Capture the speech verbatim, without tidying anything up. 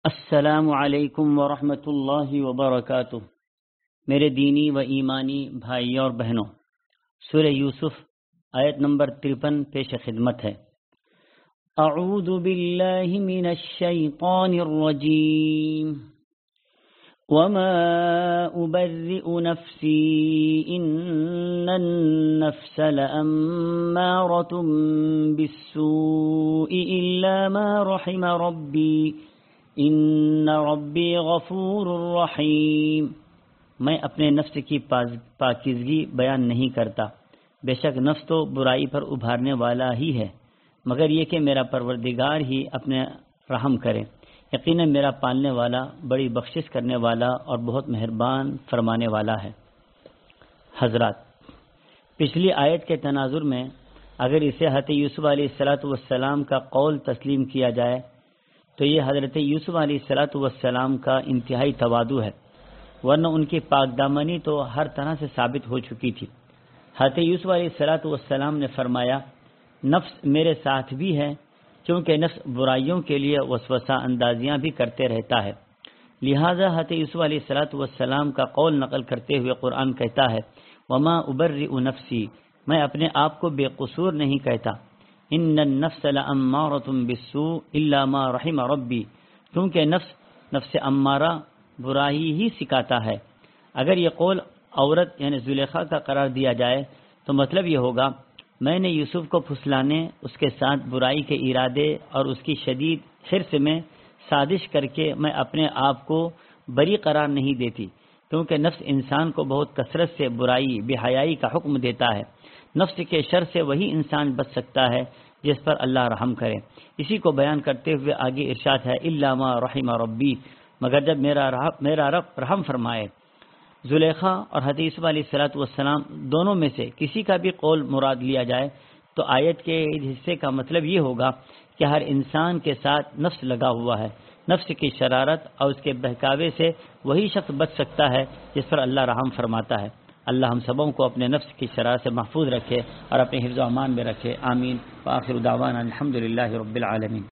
السلام علیکم ورحمۃ اللہ وبرکاتہ۔ میرے دینی و ایمانی بھائی اور بہنوں، سورہ یوسف آیت نمبر ترپن پیش خدمت ہے۔ اعوذ باللہ من الشیطان الرجیم وما ابرئ نفسی ان النفس لامارۃ بالسوء الا ما رحم ربی ان ربی غفور رحیم۔ میں اپنے نفس کی پاکیزگی بیان نہیں کرتا، بے شک نفس تو برائی پر ابھارنے والا ہی ہے، مگر یہ کہ میرا پروردگار ہی اپنے رحم کرے، یقیناً میرا پالنے والا بڑی بخشش کرنے والا اور بہت مہربان فرمانے والا ہے۔ حضرات، پچھلی آیت کے تناظر میں اگر اسے حضرت یوسف علیہ الصلاۃ والسلام کا قول تسلیم کیا جائے تو یہ حضرت یوسف علیہ الصلاۃ والسلام کا انتہائی تواضع ہے، ورنہ ان کی پاک دامنی تو ہر طرح سے ثابت ہو چکی تھی۔ حضرت یوسف علیہ الصلاۃ والسلام نے فرمایا، نفس میرے ساتھ بھی ہے، کیونکہ نفس برائیوں کے لیے وسوسہ اندازیاں بھی کرتے رہتا ہے۔ لہذا حضرت یوسف علیہ الصلاۃ والسلام کا قول نقل کرتے ہوئے قرآن کہتا ہے، وما ابرئ نفسی، میں اپنے آپ کو بے قصور نہیں کہتا، ان النفس لامارۃ بالسوء الا ما رحم ربی، کیونکہ نفس نفس امارہ برائی ہی سکھاتا ہے۔ اگر یہ قول عورت یعنی زلیخا کا قرار دیا جائے تو مطلب یہ ہوگا، میں نے یوسف کو پھسلانے، اس کے ساتھ برائی کے ارادے اور اس کی شدید حرص میں سازش کر کے میں اپنے آپ کو بری قرار نہیں دیتی، کیونکہ نفس انسان کو بہت کثرت سے برائی بے حیائی کا حکم دیتا ہے۔ نفس کے شر سے وہی انسان بچ سکتا ہے جس پر اللہ رحم کرے۔ اسی کو بیان کرتے ہوئے آگے ارشاد ہے، الا ما رحم ربی، مگر جب میرا رب میرا رب رحم فرمائے۔ زلیخا اور حضرت یوسف علیہ الصلاۃ والسلام دونوں میں سے کسی کا بھی قول مراد لیا جائے تو آیت کے حصے کا مطلب یہ ہوگا کہ ہر انسان کے ساتھ نفس لگا ہوا ہے۔ نفس کی شرارت اور اس کے بہکاوے سے وہی شخص بچ سکتا ہے جس پر اللہ رحم فرماتا ہے۔ اللہ ہم سبوں کو اپنے نفس کی شرارت سے محفوظ رکھے اور اپنے حفظ و امان میں رکھے، آمین۔ وآخر دعوانا الحمد للہ رب العالمین۔